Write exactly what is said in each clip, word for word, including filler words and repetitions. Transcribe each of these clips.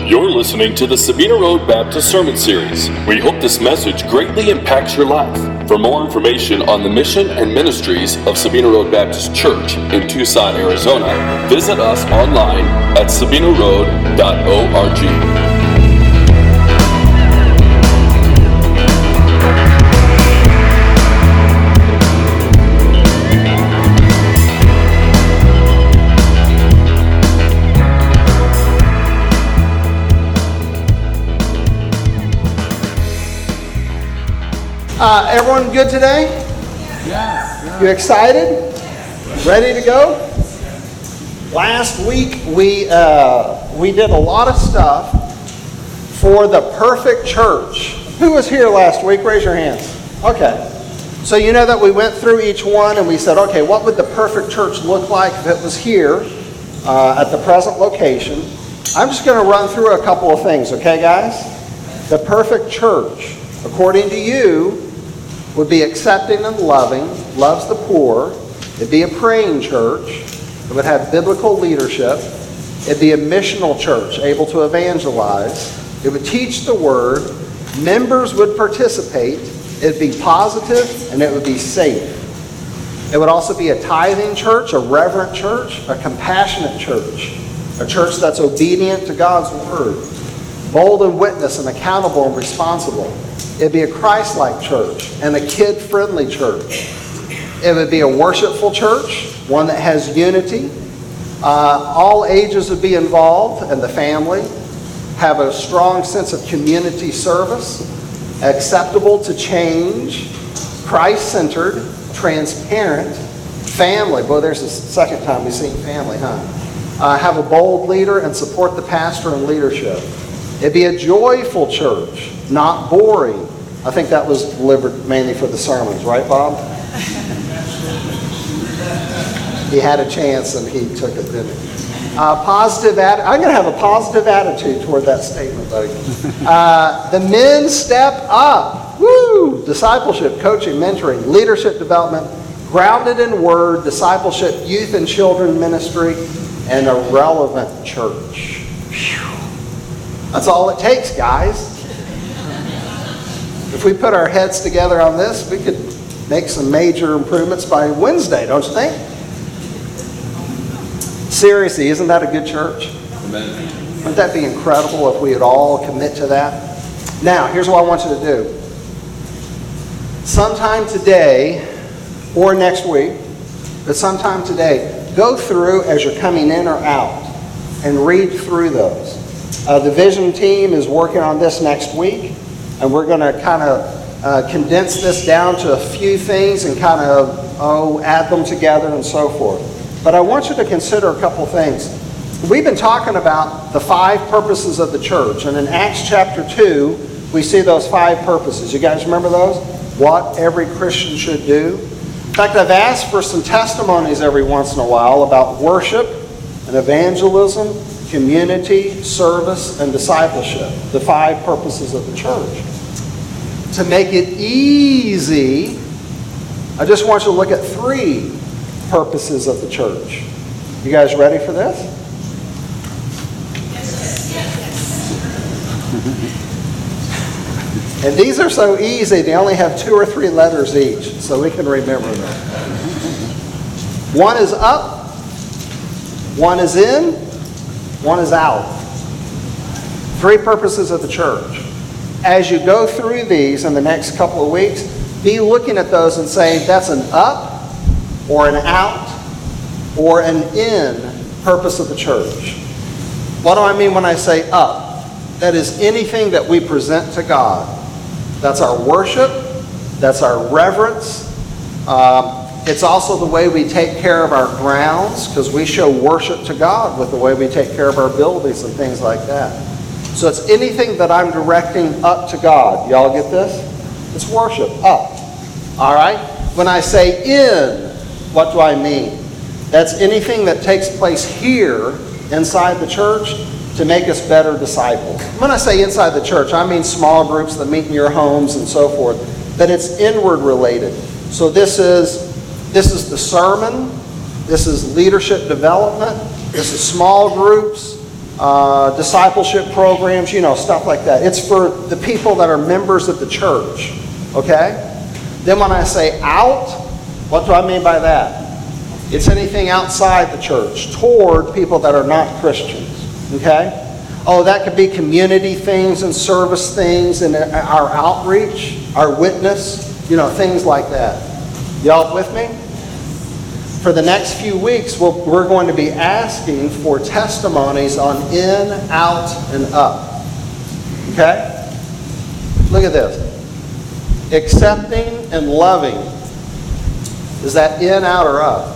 You're listening to the Sabina Road Baptist Sermon Series. We hope this message greatly impacts your life. For more information on the mission and ministries of Sabina Road Baptist Church in Tucson, Arizona, visit us online at sabina road dot org. Uh, everyone good today? Yes. You excited? Ready to go? Last week we uh, we did a lot of stuff for the perfect church. Who was here last week? Raise your hands. Okay. So you know that we went through each one and we said, okay, what would the perfect church look like if it was here uh, at the present location? I'm just going to run through a couple of things, okay, guys? The perfect church, according to you, would be accepting and loving, loves the poor. It'd be a praying church. It would have biblical leadership. It'd be a missional church, able to evangelize. It would teach the word. Members would participate. It'd be positive, and it would be safe. It would also be a tithing church, a reverent church, a compassionate church, a church that's obedient to God's word, bold in witness and accountable and responsible. It'd be a Christ-like church and a kid-friendly church. It would be a worshipful church, one that has unity. Uh, all ages would be involved in the family, have a strong sense of community service, acceptable to change, Christ-centered, transparent, family. Boy, there's the second time we've seen family, huh? Uh, have a bold leader and support the pastor and leadership. It'd be a joyful church, not boring. I think that was delivered mainly for the sermons, right, Bob? He had a chance and he took it, didn't he? Uh, positive atti- I'm going to have a positive attitude toward that statement, buddy. Uh, the men step up. Woo! Discipleship, coaching, mentoring, leadership development, grounded in word, discipleship, youth and children ministry, and a relevant church. Whew. That's all it takes, guys. If we put our heads together on this, we could make some major improvements by Wednesday, don't you think? Seriously, isn't that a good church? Amen. Wouldn't that be incredible if we would all commit to that? Now, here's what I want you to do. Sometime today, or next week, but sometime today, go through as you're coming in or out and read through those. Uh, the vision team is working on this next week, and we're going to kind of uh, condense this down to a few things and kind of oh, add them together and so forth. But I want you to consider a couple things. We've been talking about the five purposes of the church, and in Acts chapter two, we see those five purposes. You guys remember those? What every Christian should do. In fact, I've asked for some testimonies every once in a while about worship and evangelism, community, service, and discipleship, the five purposes of the church. To make it easy, I just want you to look at three purposes of the church. You guys ready for this? And these are so easy, they only have two or three letters each, so we can remember them. One is up, one is in, one is out. Three purposes of the church. As you go through these in the next couple of weeks, be looking at those and saying that's an up or an out or an in purpose of the church. What do I mean when I say up? That is anything that we present to God. That's our worship. That's our reverence. Um, It's also the way we take care of our grounds, because we show worship to God with the way we take care of our buildings and things like that. So it's anything that I'm directing up to God. Y'all get this? It's worship, up. All right? When I say in, what do I mean? That's anything that takes place here inside the church to make us better disciples. When I say inside the church, I mean small groups that meet in your homes and so forth. But it's inward related. So this is This is the sermon. This is leadership development. This is small groups. uh, discipleship programs, you know, stuff like that. It's for the people that are members of the church, okay? Then when I say out, what do I mean by that? It's anything outside the church, toward people that are not Christians, okay? Oh, that could be community things and service things and our outreach, our witness, you know, things like that. Y'all with me? For the next few weeks, we'll, we're going to be asking for testimonies on in, out, and up. Okay? Look at this. Accepting and loving. Is that in, out, or up?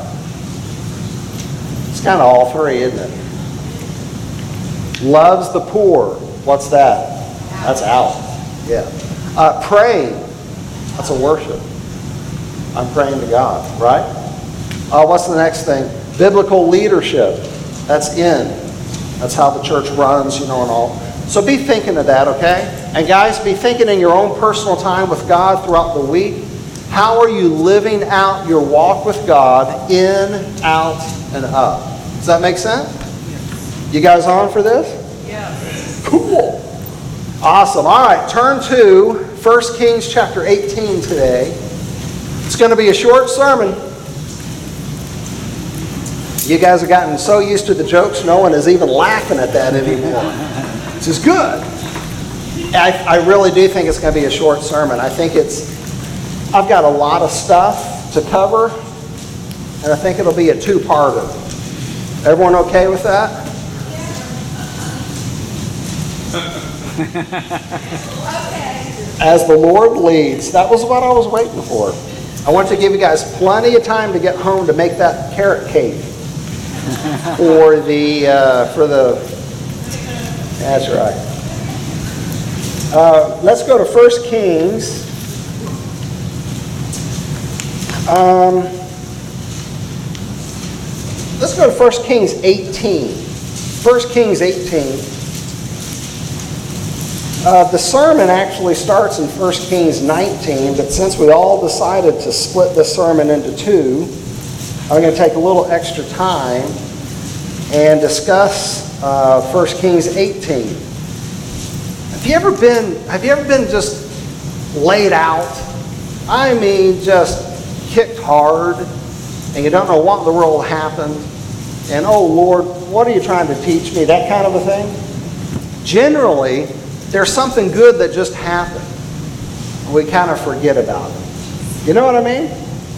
It's kind of all three, isn't it? Loves the poor. What's that? That's out. Yeah. Uh, praying. That's a worship. I'm praying to God, right? Uh, what's the next thing? Biblical leadership. That's in. That's how the church runs, you know, and all. So be thinking of that, okay? And guys, be thinking in your own personal time with God throughout the week. How are you living out your walk with God in, out, and up? Does that make sense? You guys on for this? Yeah. Cool. Awesome. All right, turn to First Kings chapter eighteen today. It's going to be a short sermon. You guys have gotten so used to the jokes, no one is even laughing at that anymore. This is good. I, I really do think it's going to be a short sermon. I think it's, I've got a lot of stuff to cover, and I think it'll be a two-parter. Everyone okay with that? As the Lord leads. That was what I was waiting for. I want to give you guys plenty of time to get home to make that carrot cake. for the, uh, for the, that's right. Uh, let's go to First Kings. Um, let's go to First Kings eighteen. First Kings eighteen. Uh, the sermon actually starts in First Kings nineteen, but since we all decided to split this sermon into two, I'm going to take a little extra time and discuss uh, First Kings eighteen. Have you ever been, have you ever been just laid out? I mean, just kicked hard, and you don't know what in the world happened, and oh Lord, what are you trying to teach me? That kind of a thing. Generally, there's something good that just happened. We kind of forget about it. You know what I mean?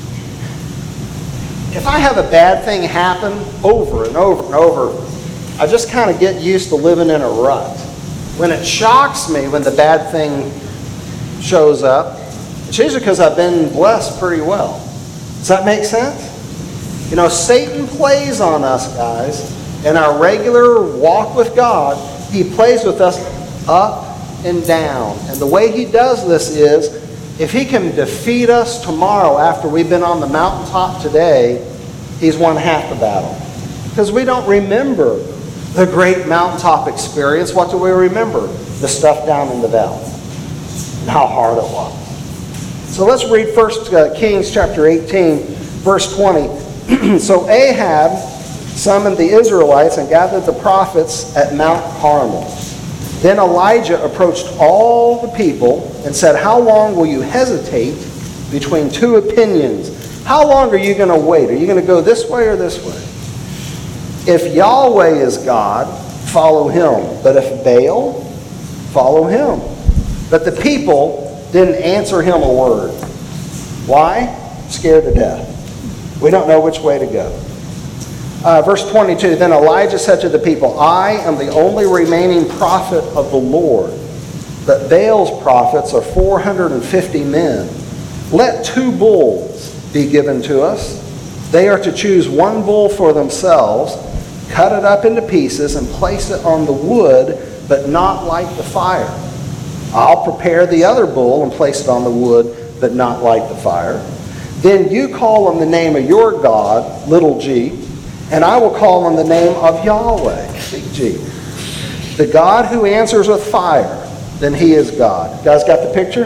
If I have a bad thing happen over and over and over, I just kind of get used to living in a rut. When it shocks me when the bad thing shows up, it's usually because I've been blessed pretty well. Does that make sense? You know, Satan plays on us, guys. In our regular walk with God, he plays with us up and down. And the way he does this is, if he can defeat us tomorrow after we've been on the mountaintop today, he's won half the battle. Because we don't remember the great mountaintop experience. What do we remember? The stuff down in the valley. And how hard it was. So let's read First Kings chapter eighteen, verse twenty. So Ahab summoned the Israelites and gathered the prophets at Mount Carmel. Then Elijah approached all the people and said, "How long will you hesitate between two opinions? How long are you going to wait? Are you going to go this way or this way? If Yahweh is God, follow him. But if Baal, follow him." But the people didn't answer him a word. Why? Scared to death. We don't know which way to go. Uh, verse twenty-two, then Elijah said to the people, "I am the only remaining prophet of the Lord, but Baal's prophets are four hundred fifty men. Let two bulls be given to us. They are to choose one bull for themselves, cut it up into pieces, and place it on the wood, but not light the fire. I'll prepare the other bull and place it on the wood, but not light the fire. Then you call on the name of your God, little g, and I will call on the name of Yahweh, big G. The God who answers with fire, then he is God." You guys got the picture?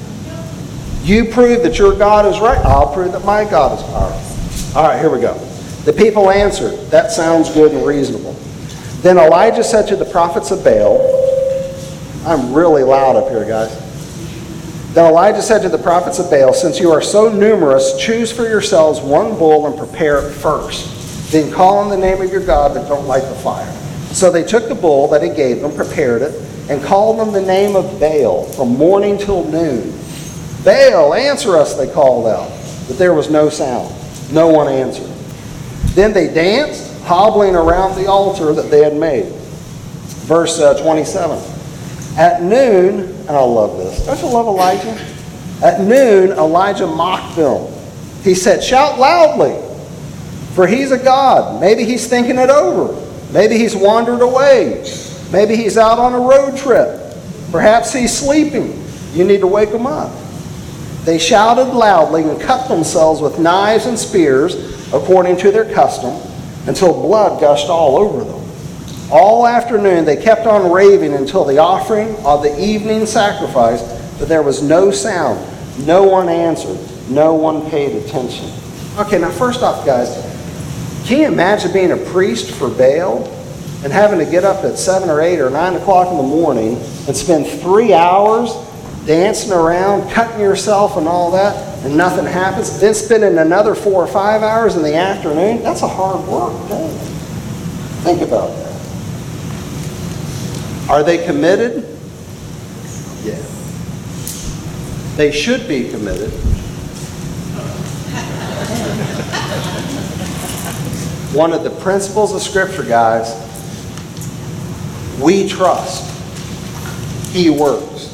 You prove that your God is right, I'll prove that my God is powerful. All right, here we go. The people answered, "That sounds good and reasonable." Then Elijah said to the prophets of Baal, I'm really loud up here, guys. Then Elijah said to the prophets of Baal, since you are so numerous, choose for yourselves one bull and prepare it first. Then call on the name of your God, but don't light the fire. So they took the bull that he gave them, prepared it, and called on the name of Baal from morning till noon. Baal, answer us, they called out. But there was no sound. No one answered. Then they danced, hobbling around the altar that they had made. Verse uh, twenty-seven. At noon, and I love this. Don't you love Elijah? At noon, Elijah mocked them. He said, shout loudly, for he's a god. Maybe he's thinking it over. Maybe he's wandered away. Maybe he's out on a road trip. Perhaps he's sleeping. You need to wake him up. They shouted loudly and cut themselves with knives and spears, according to their custom, until blood gushed all over them. All afternoon they kept on raving until the offering of the evening sacrifice, but there was no sound. No one answered. No one paid attention. Okay, now first off, guys, can you imagine being a priest for Baal and having to get up at seven or eight or nine o'clock in the morning and spend three hours dancing around, cutting yourself and all that, and nothing happens? Then spending another four or five hours in the afternoon? That's a hard work day. Think about that. Are they committed? Yeah. They should be committed. One of the principles of Scripture, guys, we trust. He works.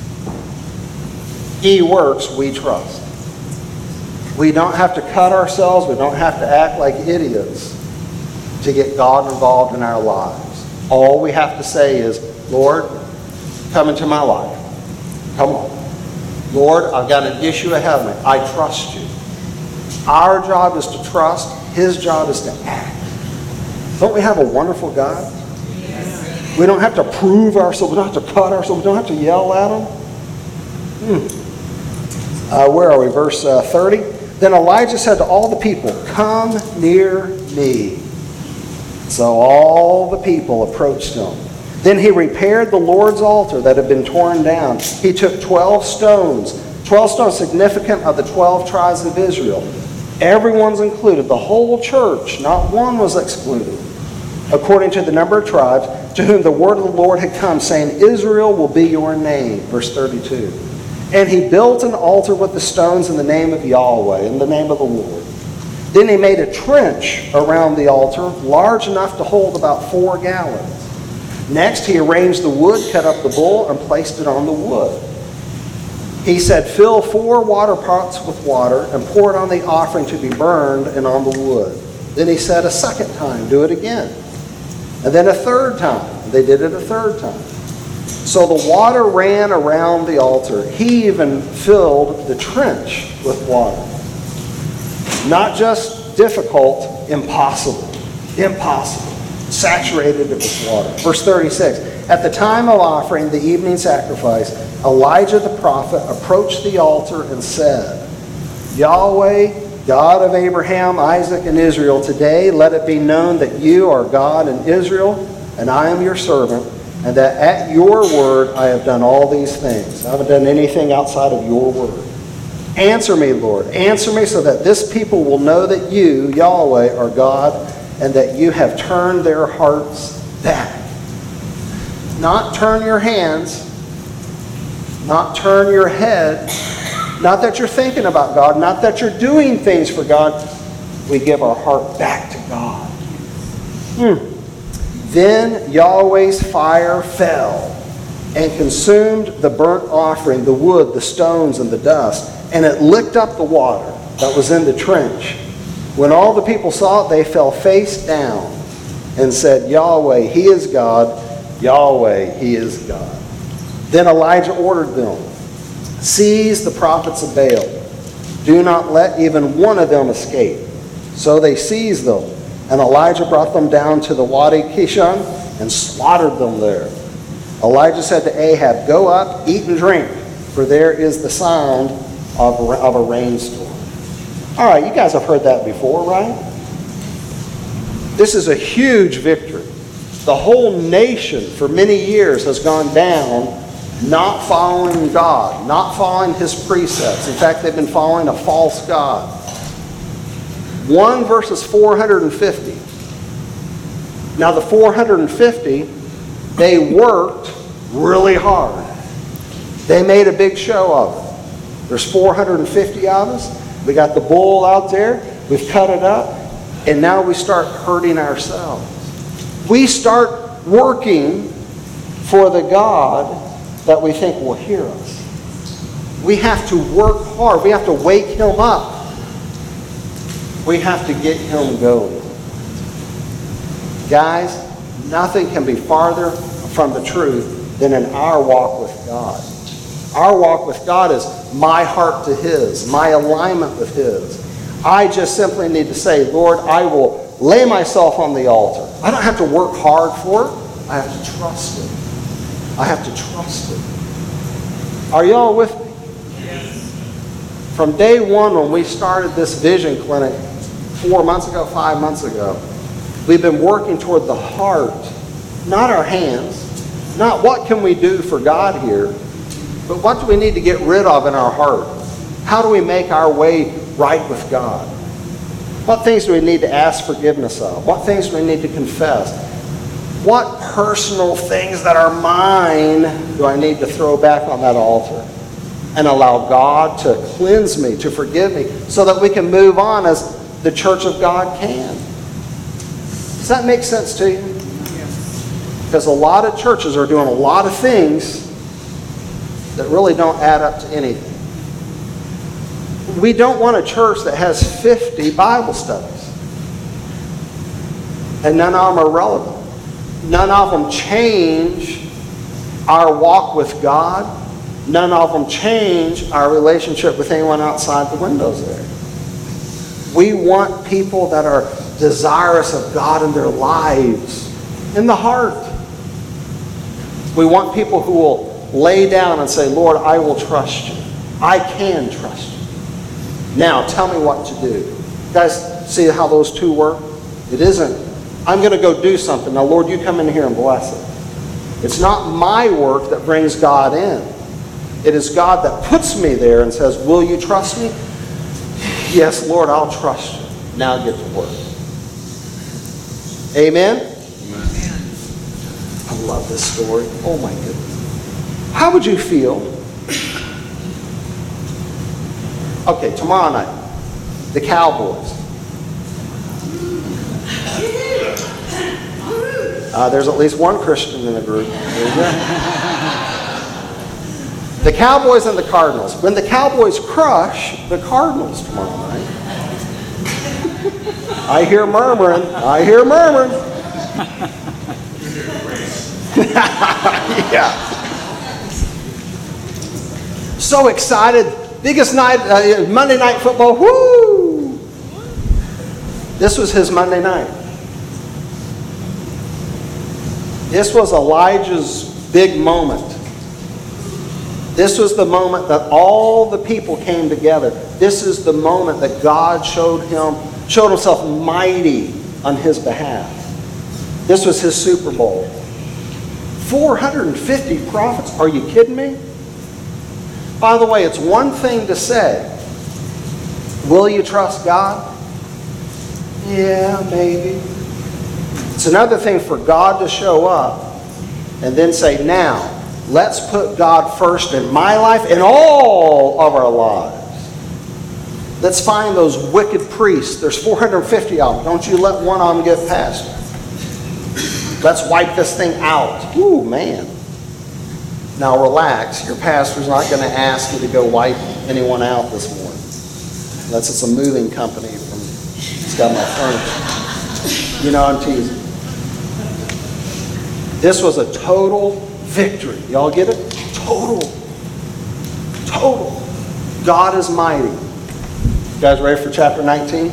He works, we trust. We don't have to cut ourselves. We don't have to act like idiots to get God involved in our lives. All we have to say is, Lord, come into my life. Come on. Lord, I've got an issue ahead of me. I trust you. Our job is to trust. His job is to act. Don't we have a wonderful God? We don't have to prove ourselves. We don't have to cut ourselves. We don't have to yell at him. Hmm. Uh, where are we? Verse uh, thirty. Then Elijah said to all the people, come near me. So all the people approached him. Then he repaired the Lord's altar that had been torn down. He took twelve stones, twelve stones significant of the twelve tribes of Israel. Everyone's included, the whole church, not one was excluded, according to the number of tribes to whom the word of the Lord had come, saying, Israel will be your name. Verse thirty-two. And he built an altar with the stones in the name of Yahweh, in the name of the Lord. Then he made a trench around the altar, large enough to hold about four gallons. Next, he arranged the wood, cut up the bull, and placed it on the wood. He said, fill four water pots with water and pour it on the offering to be burned and on the wood. Then he said a second time, do it again. And then a third time. They did it a third time. So the water ran around the altar. He even filled the trench with water. Not just difficult, impossible. Impossible. Saturated it with water. Verse thirty-six. At the time of offering the evening sacrifice, Elijah the prophet approached the altar and said, Yahweh, God of Abraham, Isaac, and Israel, today let it be known that you are God in Israel, and I am your servant, and that at your word I have done all these things. I haven't done anything outside of your word. Answer me, Lord. Answer me so that this people will know that you, Yahweh, are God, and that you have turned their hearts back. Not turn your hands, not turn your head, not that you're thinking about God, not that you're doing things for God. We give our heart back to God. Hmm. Then Yahweh's fire fell and consumed the burnt offering, the wood, the stones, and the dust, and it licked up the water that was in the trench. When all the people saw it, they fell face down and said, Yahweh, He is God. Yahweh, He is God. Then Elijah ordered them, seize the prophets of Baal. Do not let even one of them escape. So they seized them, and Elijah brought them down to the Wadi Kishon and slaughtered them there. Elijah said to Ahab, go up, eat and drink, for there is the sound of a, of a rainstorm. All right, you guys have heard that before, right? This is a huge victory. The whole nation for many years has gone down not following God, not following His precepts. In fact, they've been following a false god. One versus four hundred fifty. Now the four hundred fifty, they worked really hard. They made a big show of it. There's four hundred fifty of us. We got the bull out there. We've cut it up. And now we start hurting ourselves. We start working for the God that we think will hear us. We have to work hard. We have to wake Him up. We have to get Him going. Guys, nothing can be farther from the truth than in our walk with God. Our walk with God is my heart to His, my alignment with His. I just simply need to say, Lord, I will lay myself on the altar. I don't have to work hard for it. I have to trust it. I have to trust it. Are y'all with me? Yes. From day one when we started this vision clinic four months ago, five months ago, we've been working toward the heart, not our hands, not what can we do for God here, but what do we need to get rid of in our heart? How do we make our way right with God? What things do we need to ask forgiveness of? What things do we need to confess? What personal things that are mine do I need to throw back on that altar and allow God to cleanse me, to forgive me, so that we can move on as the church of God can? Does that make sense to you? Yes. Because a lot of churches are doing a lot of things that really don't add up to anything. We don't want a church that has fifty Bible studies. And none of them are relevant. None of them change our walk with God. None of them change our relationship with anyone outside the windows there. We want people that are desirous of God in their lives, in the heart. We want people who will lay down and say, Lord, I will trust you. I can trust you. Now, tell me what to do. You guys see how those two work? It isn't, I'm going to go do something. Now, Lord, you come in here and bless it. It's not my work that brings God in. It is God that puts me there and says, will you trust me? Yes, Lord, I'll trust you. Now get to work. Amen? Amen. I love this story. Oh, my goodness. How would you feel? Okay, tomorrow night, the Cowboys. Uh, there's at least one Christian in the group. There you go. The Cowboys and the Cardinals. When the Cowboys crush the Cardinals tomorrow night, I hear murmuring. I hear murmuring. Yeah. So excited. Biggest night, uh, Monday Night Football. Woo! This was his Monday night. This was Elijah's big moment. This was the moment that all the people came together. This is the moment that God showed him, showed himself mighty on his behalf. This was his Super Bowl. four hundred fifty prophets? Are you kidding me? By the way, it's one thing to say, will you trust God? Yeah, maybe. It's another thing for God to show up and then say, now, let's put God first in my life and all of our lives. Let's find those wicked priests. There's four hundred fifty of them. Don't you let one of them get past you. Let's wipe this thing out. Ooh, man. Now relax. Your pastor's not going to ask you to go wipe anyone out this morning. Unless it's a moving company from it's got my furniture. You know, I'm teasing. This was a total victory. Y'all get it? Total. Total. God is mighty. You guys ready for chapter nineteen?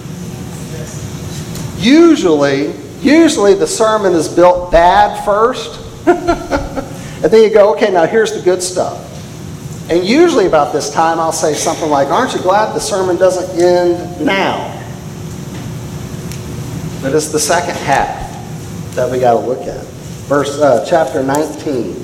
Usually, usually the sermon is built bad first. And then you go, okay, now here's the good stuff. And usually about this time I'll say something like, aren't you glad the sermon doesn't end now? But it's the second half. that we got to look at. Verse uh, chapter nineteen.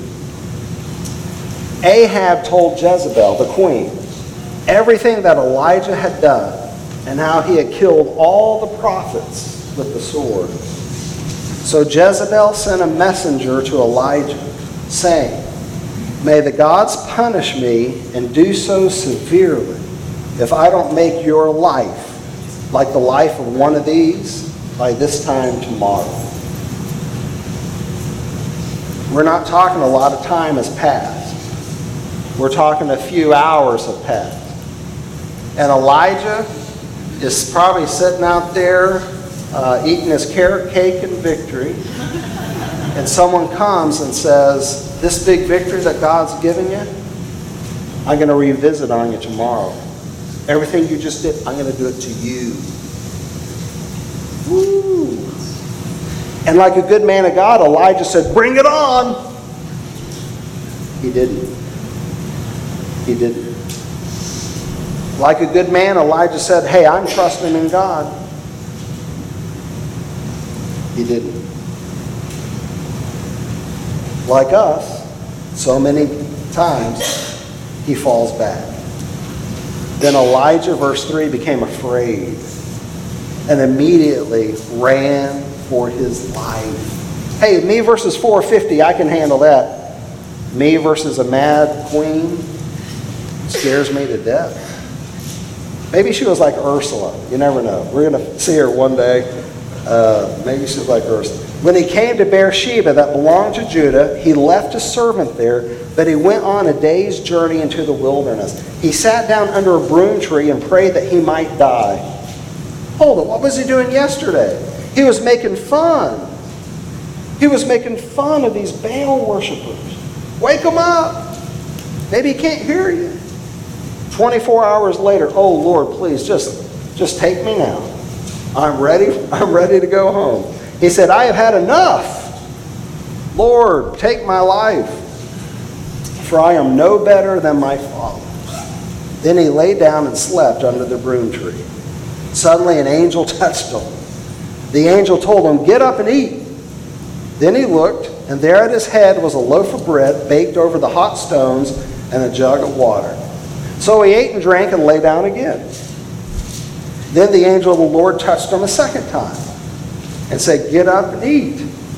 Ahab told Jezebel, the queen, everything that Elijah had done and how he had killed all the prophets with the sword. So Jezebel sent a messenger to Elijah, saying, may the gods punish me and do so severely if I don't make your life like the life of one of these by this time tomorrow. We're not talking a lot of time has passed. We're talking a few hours have passed. And Elijah is probably sitting out there uh, eating his carrot cake in victory. And someone comes and says, this big victory that God's given you, I'm going to revisit on you tomorrow. Everything you just did, I'm going to do it to you. Woo! And like a good man of God, Elijah said, bring it on. He didn't. He didn't. Like a good man, Elijah said, hey, I'm trusting in God. He didn't. Like us, so many times, he falls back. Then Elijah, verse three, became afraid and immediately ran for his life. Hey, me versus four fifty, I can handle that. Me versus a mad queen scares me to death. Maybe she was like Ursula. You never know. We're going to see her one day. Uh, maybe she's like Ursula. When he came to Beersheba that belonged to Judah, he left a servant there, but he went on a day's journey into the wilderness. He sat down under a broom tree and prayed that he might die. Hold it, what was he doing yesterday? He was making fun. He was making fun of these Baal worshipers. Wake them up. Maybe he can't hear you. twenty-four hours later, oh Lord, please just, just take me now. I'm ready, I'm ready to go home. He said, I have had enough. Lord, take my life, for I am no better than my fathers. Then he lay down and slept under the broom tree. Suddenly an angel touched him. The angel told him, get up and eat. Then he looked, and there at his head was a loaf of bread baked over the hot stones and a jug of water. So he ate and drank and lay down again. Then the angel of the Lord touched him a second time and said, get up and eat,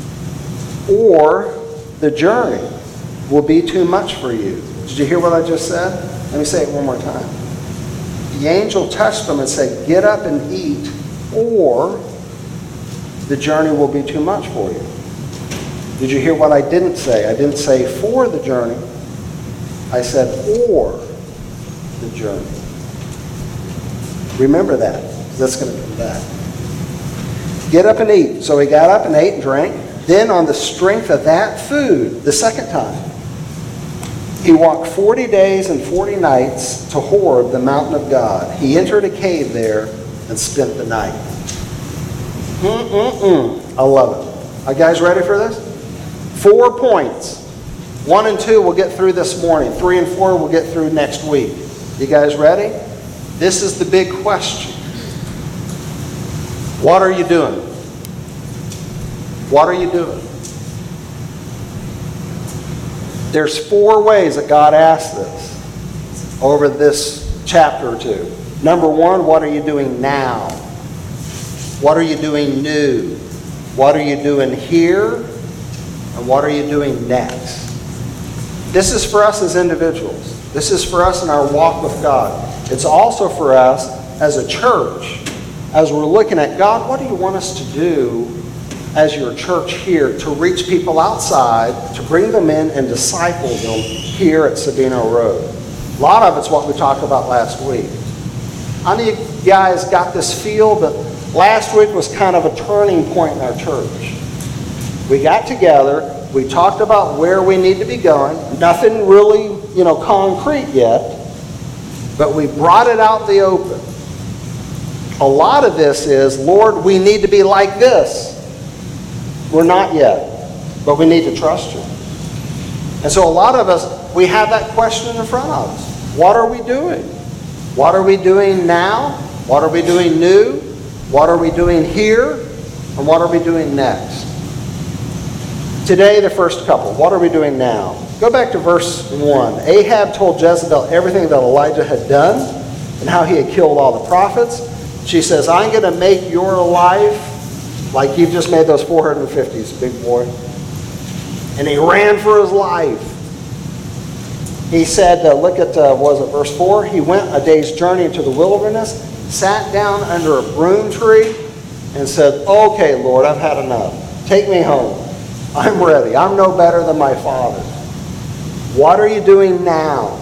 or the journey will be too much for you. Did you hear what I just said? Let me say it one more time. The angel touched him and said, get up and eat, or the journey will be too much for you. Did you hear what I didn't say? I didn't say for the journey. I said or the journey. Remember that, because that's going to come back. Get up and eat. So he got up and ate and drank. Then on the strength of that food, the second time, he walked forty days and forty nights to Horeb, the mountain of God. He entered a cave there and spent the night. Mm-mm-mm. I love it. Are you guys ready for this? Four points. One and two we'll get through this morning. Three and four we'll get through next week. You guys ready? This is the big question. What are you doing? What are you doing? There's four ways that God asks this over this chapter or two. Number one, what are you doing now? What are you doing new? What are you doing here? And what are you doing next? This is for us as individuals. This is for us in our walk with God. It's also for us as a church, as we're looking at God, what do you want us to do as your church here to reach people outside, to bring them in and disciple them here at Sabino Road? A lot of it's what we talked about last week. I know you guys got this feel, but last week was kind of a turning point in our church. We got together, we talked about where we need to be going. Nothing really, you know, concrete yet, but we brought it out in the open. A lot of this is, Lord, we need to be like this. We're not yet, but we need to trust you. And so a lot of us, we have that question in front of us. What are we doing? What are we doing now? What are we doing new? What are we doing here? And what are we doing next? Today, the first couple. What are we doing now? Go back to verse one. Ahab told Jezebel everything that Elijah had done and how he had killed all the prophets. She says, I'm going to make your life like you've just made those four hundred fifties, big boy. And he ran for his life. He said, uh, look at, uh, what was it, verse four? He went a day's journey into the wilderness, sat down under a broom tree, and said, okay, Lord, I've had enough. Take me home. I'm ready. I'm no better than my father. What are you doing now?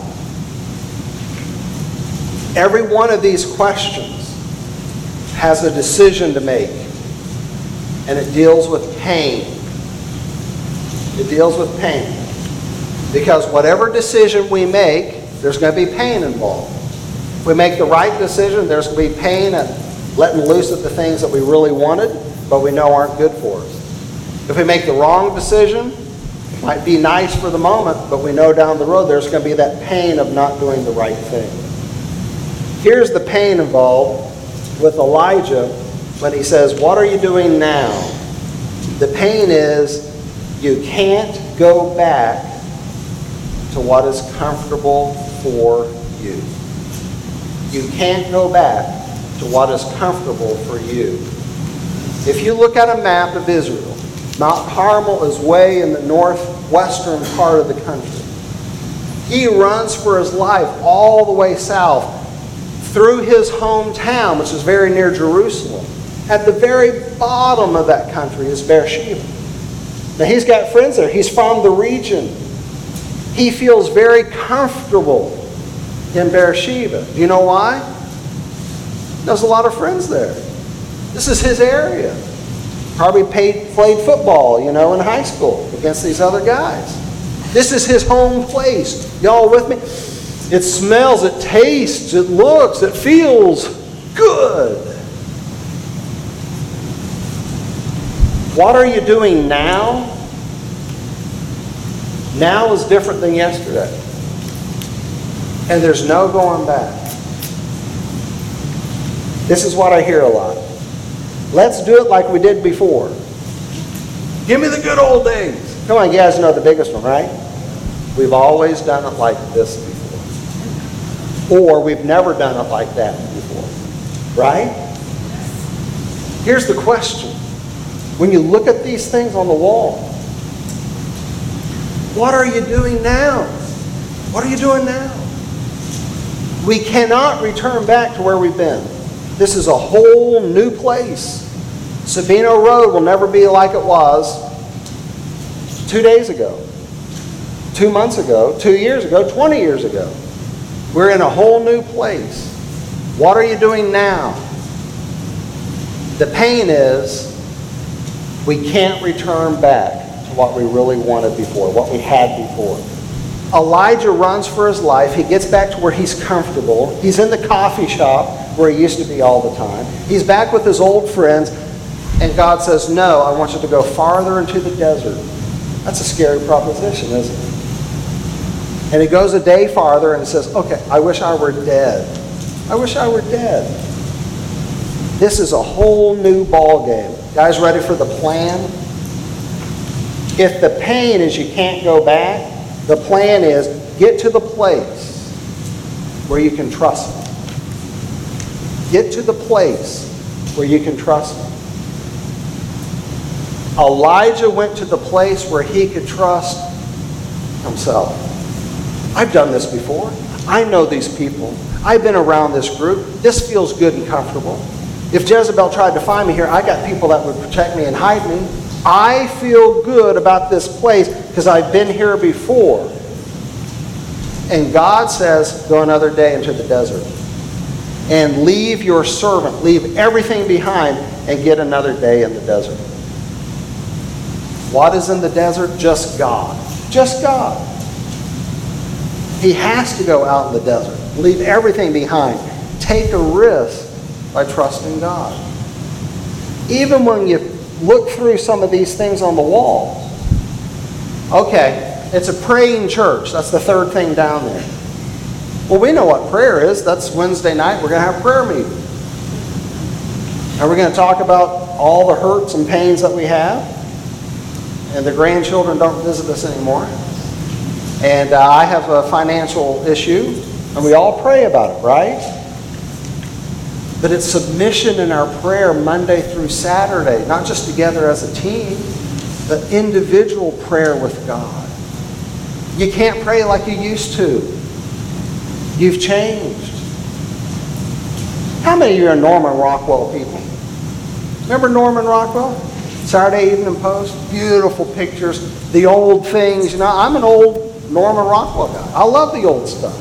Every one of these questions has a decision to make. And it deals with pain. It deals with pain. Because whatever decision we make, there's going to be pain involved. If we make the right decision, there's going to be pain at letting loose at the things that we really wanted, but we know aren't good for us. If we make the wrong decision, it might be nice for the moment, but we know down the road there's going to be that pain of not doing the right thing. Here's the pain involved with Elijah when he says, what are you doing now? The pain is you can't go back to what is comfortable for you. You can't go back to what is comfortable for you. If you look at a map of Israel, Mount Carmel is way in the northwestern part of the country. He runs for his life all the way south through his hometown, which is very near Jerusalem. At the very bottom of that country is Beersheba. Now he's got friends there. He's from the region. He feels very comfortable in Beersheba. Do you know why? There's a lot of friends there. This is his area. Probably paid, played football, you know, in high school against these other guys. This is his home place. Y'all with me? It smells, it tastes, it looks, it feels good. What are you doing now? Now is different than yesterday. And there's no going back. This is what I hear a lot. Let's do it like we did before. Give me the good old days. Come on, you guys know the biggest one, right? We've always done it like this before. Or we've never done it like that before. Right? Here's the question. When you look at these things on the wall, what are you doing now? What are you doing now? We cannot return back to where we've been. This is a whole new place. Sabino Road will never be like it was two days ago, two months ago, two years ago, twenty years ago. We're in a whole new place. What are you doing now? The pain is we can't return back to what we really wanted before, what we had before. Elijah runs for his life. He gets back to where he's comfortable. He's in the coffee shop where he used to be all the time. He's back with his old friends. And God says, no, I want you to go farther into the desert. That's a scary proposition, isn't it? And he goes a day farther and says, okay, I wish I were dead. I wish I were dead. This is a whole new ball game. Guys ready for the plan? If the pain is you can't go back, the plan is get to the place where you can trust me. Get to the place where you can trust me. Elijah went to the place where he could trust himself. I've done this before. I know these people. I've been around this group. This feels good and comfortable. If Jezebel tried to find me here, I got people that would protect me and hide me. I feel good about this place because I've been here before. And God says, go another day into the desert. And leave your servant, leave everything behind, and get another day in the desert. What is in the desert? Just God. Just God. He has to go out in the desert. Leave everything behind. Take a risk by trusting God. Even when you look through some of these things on the wall. Okay, it's a praying church. That's the third thing down there. Well, we know what prayer is. That's Wednesday night. We're going to have prayer meeting. And we're going to talk about all the hurts and pains that we have. and the grandchildren don't visit us anymore. And uh, I have a financial issue, and we all pray about it, right? But it's submission in our prayer Monday through Saturday, not just together as a team, but individual prayer with God. You can't pray like you used to. You've changed. How many of you are Norman Rockwell people? Remember Norman Rockwell? Saturday Evening Post? Beautiful pictures. The old things. You know, I'm an old Norman Rockwell guy. I love the old stuff.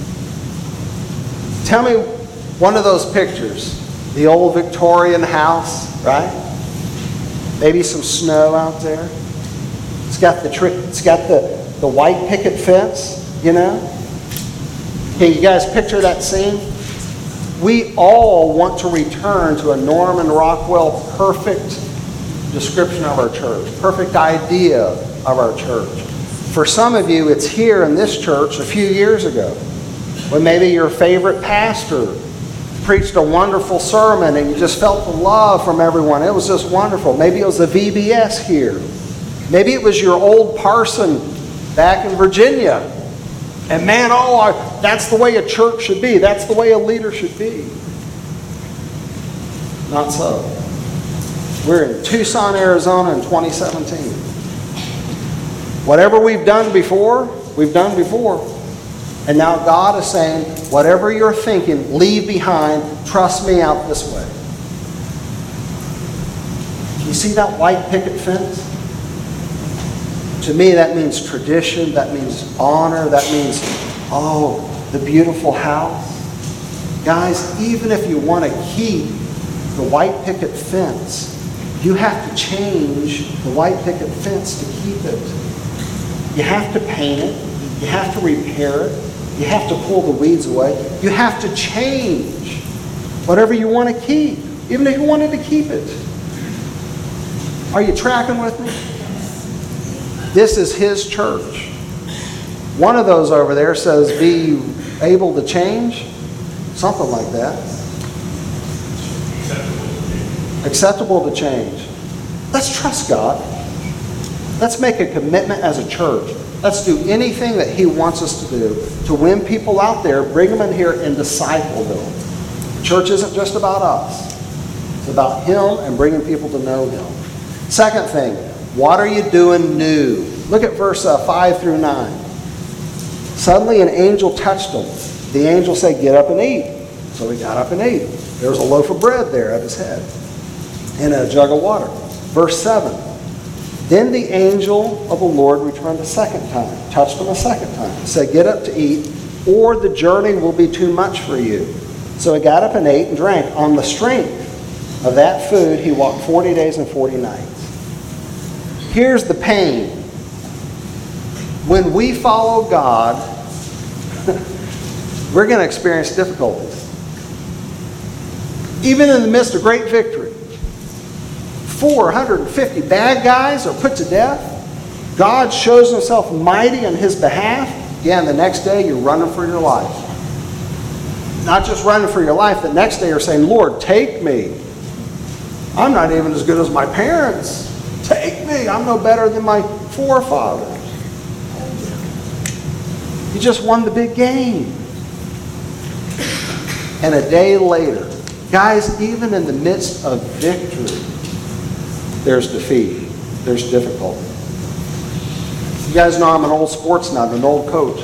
Tell me one of those pictures. The old Victorian house, right? Maybe some snow out there. It's got the tri- it's got the, the white picket fence, you know? Can you guys picture that scene? We all want to return to a Norman Rockwell perfect description of our church, perfect idea of our church. For some of you, it's here in this church a few years ago, when maybe your favorite pastor preached a wonderful sermon and you just felt the love from everyone. It was just wonderful. Maybe it was the V B S here. Maybe it was your old parson back in Virginia. And man, oh, I, that's the way a church should be. That's the way a leader should be. Not so. We're in Tucson, Arizona in twenty seventeen. Whatever we've done before, we've done before. And now God is saying, whatever you're thinking, leave behind. Trust me out this way. Can you see that white picket fence? To me, that means tradition. That means honor. That means, oh, the beautiful house. Guys, even if you want to keep the white picket fence, you have to change the white picket fence to keep it. You have to paint it. You have to repair it. You have to pull the weeds away. You have to change whatever you want to keep, even if you wanted to keep it. Are you tracking with me? This is His church. One of those over there says, be able to change. Something like that. Acceptable to change. Let's trust God. Let's make a commitment as a church. Let's do anything that He wants us to do to win people out there, bring them in here, and disciple them. Church isn't just about us. It's about Him and bringing people to know Him. Second thing, what are you doing new? Look at verse uh, five through nine. Suddenly an angel touched him. The angel said, get up and eat. So he got up and ate. There was a loaf of bread there at his head and a jug of water. Verse seven. Then the angel of the Lord returned a second time, touched him a second time, said, get up to eat, or the journey will be too much for you. So he got up and ate and drank. On the strength of that food, he walked forty days and forty nights. Here's the pain. When we follow God, we're going to experience difficulties. Even in the midst of great victory. four hundred fifty bad guys are put to death. God shows Himself mighty on His behalf. Again, the next day you're running for your life. Not just running for your life, the next day you're saying, Lord, take me. I'm not even as good as my parents. Take me. I'm no better than my forefathers. You just won the big game. And a day later, guys, even in the midst of victory, there's defeat. There's difficulty. You guys know I'm an old sports nut, an old coach.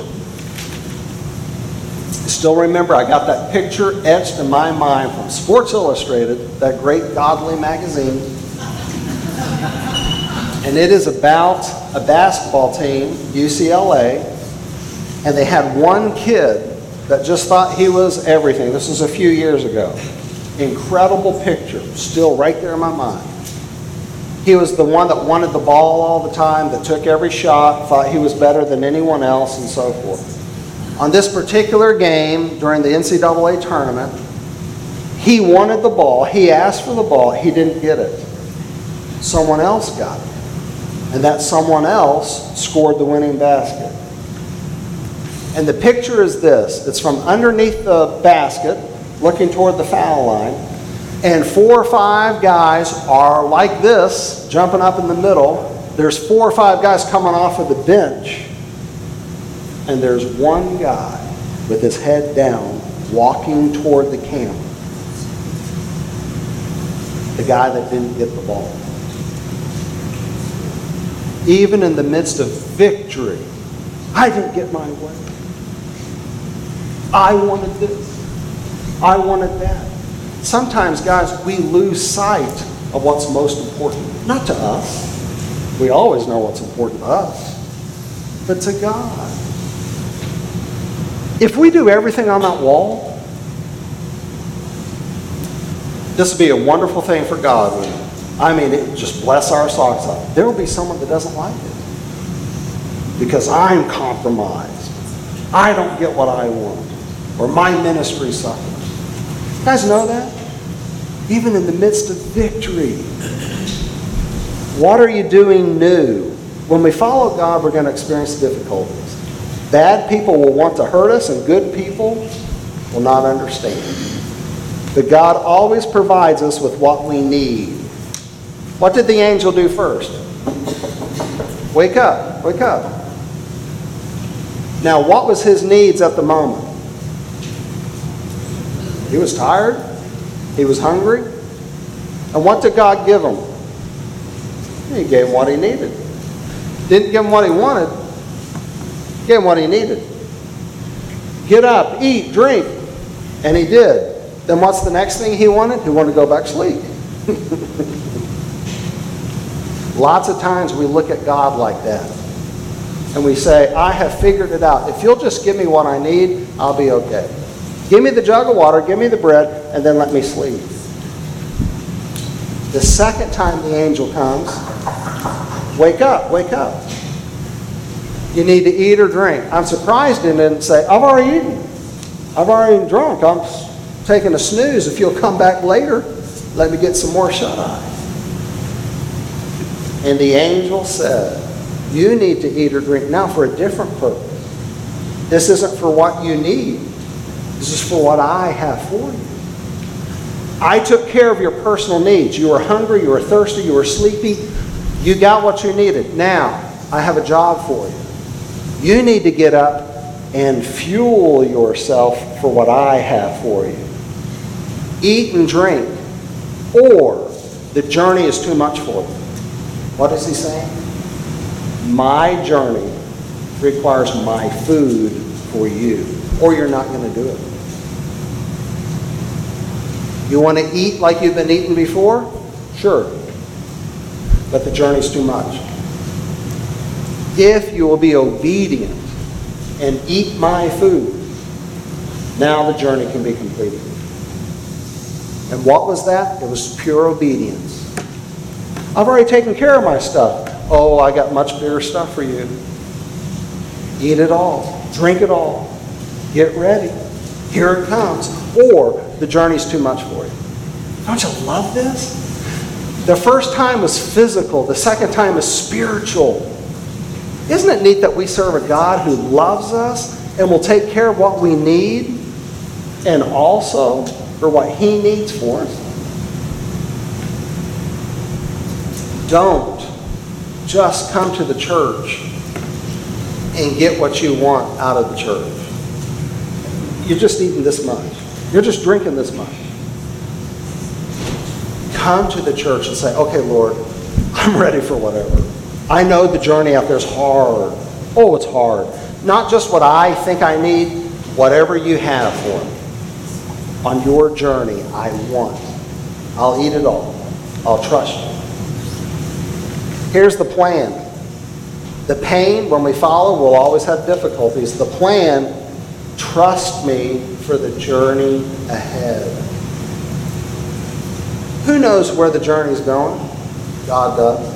I still remember I got that picture etched in my mind from Sports Illustrated, that great godly magazine. And it is about a basketball team, U C L A, and they had one kid that just thought he was everything. This was a few years ago. Incredible picture, still right there in my mind. He was the one that wanted the ball all the time, that took every shot, thought he was better than anyone else, and so forth. On this particular game, during the N C double A tournament, he wanted the ball. He asked for the ball. He didn't get it. Someone else got it. And that someone else scored the winning basket. And the picture is this. It's from underneath the basket, looking toward the foul line. And four or five guys are like this, jumping up in the middle, there's four or five guys coming off of the bench, and there's one guy with his head down walking toward the camp. The guy that didn't get the ball. Even in the midst of victory, I didn't get my way. I wanted this. I wanted that. Sometimes, guys, we lose sight of what's most important. Not to us. We always know what's important to us. But to God. If we do everything on that wall, this would be a wonderful thing for God, wouldn't it? I mean, it would just bless our socks off. There will be someone that doesn't like it. Because I'm compromised. I don't get what I want. Or my ministry suffers. You guys know that? Even in the midst of victory. What are you doing new? When we follow God, we're going to experience difficulties. Bad people will want to hurt us, and good people will not understand. But God always provides us with what we need. What did the angel do first? Wake up, wake up. Now, what was his needs at the moment? He was tired. He was hungry. And what did God give him? He gave him what he needed. Didn't give him what he wanted. Gave him what he needed. Get up, eat, drink. And he did. Then what's the next thing he wanted? He wanted to go back to sleep. Lots of times we look at God like that. And we say, I have figured it out. If you'll just give me what I need, I'll be okay. Give me the jug of water, give me the bread, and then let me sleep. The second time the angel comes, wake up, wake up. You need to eat or drink. I'm surprised he didn't say, I've already eaten. I've already drunk. I'm taking a snooze. If you'll come back later, let me get some more shut-eye. And the angel said, you need to eat or drink now for a different purpose. This isn't for what you need. This is for what I have for you. I took care of your personal needs. You were hungry, you were thirsty, you were sleepy. You got what you needed. Now, I have a job for you. You need to get up and fuel yourself for what I have for you. Eat and drink, or the journey is too much for you. What is he saying? My journey requires my food for you, or you're not going to do it. You want to eat like you've been eating before? Sure. But the journey's too much. If you will be obedient and eat my food, now the journey can be completed. And what was that? It was pure obedience. I've already taken care of my stuff. Oh, I got much bigger stuff for you. Eat it all. Drink it all. Get ready. Here it comes. Or the journey's too much for you. Don't you love this? The first time was physical. The second time is spiritual. Isn't it neat that we serve a God who loves us and will take care of what we need and also for what He needs for us? Don't just come to the church and get what you want out of the church. You're just eating this much. You're just drinking this much. Come to the church and say, okay, Lord, I'm ready for whatever. I know the journey out there is hard. Oh, it's hard. Not just what I think I need, whatever you have for me. On your journey, I want. I'll eat it all. I'll trust you. Here's the plan. The pain, when we follow, we'll always have difficulties. The plan, trust me for the journey ahead. Who knows where the journey's going? God does.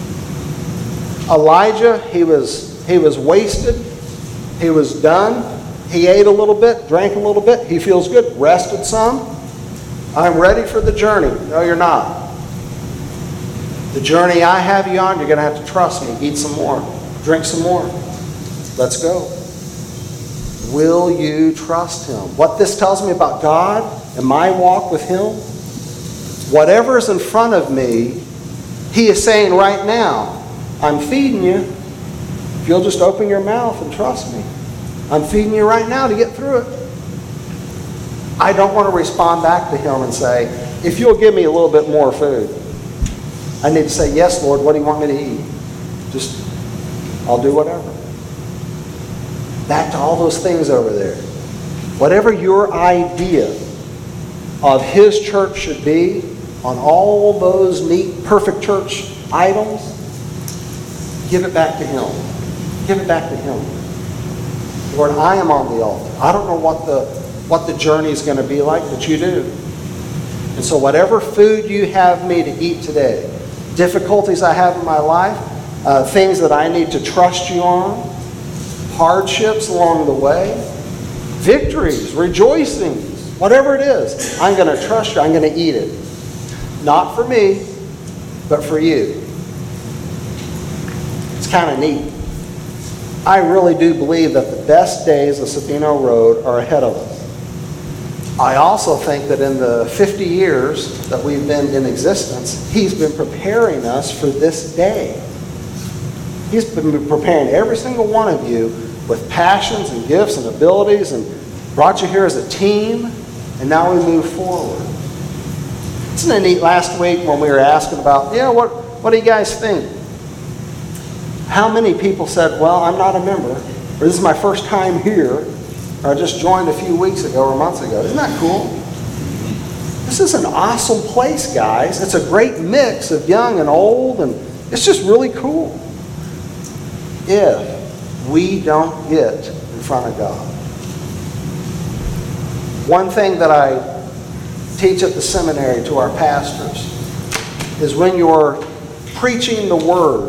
Elijah, he was, he was wasted. He was done. He ate a little bit, drank a little bit. He feels good. Rested some. I'm ready for the journey. No, you're not. The journey I have you on, you're going to have to trust me. Eat some more. Drink some more. Let's go. Will you trust Him? What this tells me about God and my walk with Him, whatever is in front of me, He is saying right now, I'm feeding you. If you'll just open your mouth and trust me. I'm feeding you right now to get through it. I don't want to respond back to him and say, if you'll give me a little bit more food. I need to say, yes, Lord, what do you want me to eat? Just, I'll do whatever. Back to all those things over there. Whatever your idea of his church should be, on all those neat, perfect church items, give it back to him. Give it back to him. Lord, I am on the altar. I don't know what the, what the journey is going to be like, but you do. And so whatever food you have me to eat today, difficulties I have in my life, uh, things that I need to trust you on, hardships along the way, victories, rejoicings, whatever it is, I'm going to trust you. I'm going to eat it. Not for me, but for you. It's kind of neat. I really do believe that the best days of Sabino Road are ahead of us. I also think that in the fifty years that we've been in existence, he's been preparing us for this day. He's been preparing every single one of you with passions and gifts and abilities and brought you here as a team, and now we move forward. Isn't it neat? Last week when we were asking about, yeah, what, what do you guys think? How many people said, well, I'm not a member, or this is my first time here, or I just joined a few weeks ago or months ago. Isn't that cool? This is an awesome place, guys. It's a great mix of young and old, and it's just really cool. If we don't get in front of God. One thing that I teach at the seminary to our pastors is when you're preaching the Word,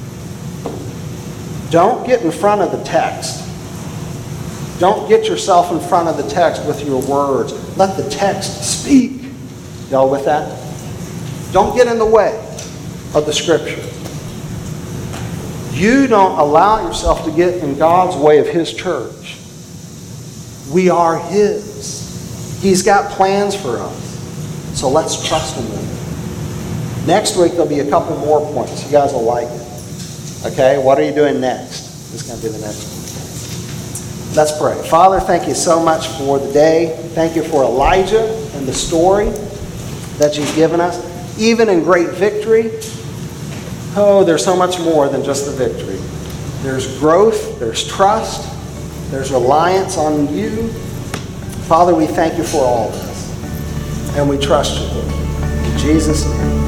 don't get in front of the text. Don't get yourself in front of the text with your words. Let the text speak. Y'all with that? Don't get in the way of the Scripture. You don't allow yourself to get in God's way of His church. We are His. He's got plans for us. So let's trust Him in it. Next week there'll be a couple more points. You guys will like it. Okay, what are you doing next? This is going to be the next one. Let's pray. Father, thank you so much for the day. Thank you for Elijah and the story that you've given us. Even in great victory, oh, there's so much more than just the victory. There's growth, there's trust, there's reliance on you. Father, we thank you for all this. And we trust you, Lord. In Jesus' name.